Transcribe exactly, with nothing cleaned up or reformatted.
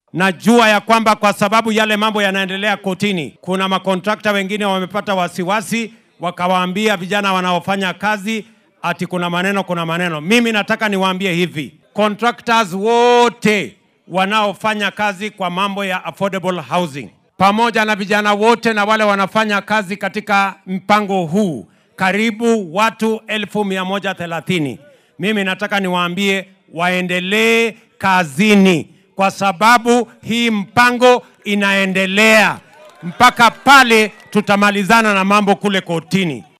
Najua ya kwamba kwa sababu yale mambo yanaendelea kotini, kuna makontrakta wengine wamepata wasiwasi, wakawaambia vijana wanaofanya kazi ati kuna maneno kuna maneno. Mimi nataka niwaambie hivi, contractors wote wanaofanya kazi kwa mambo ya affordable housing, pamoja na vijana wote na wale wanafanya kazi katika mpango huu, karibu watu elfu mia moja thelathini. Mimi nataka niwaambie waendelee kazini, kwa sababu hii mpango inaendelea mpaka pale tutamalizana na mambo kule kotini.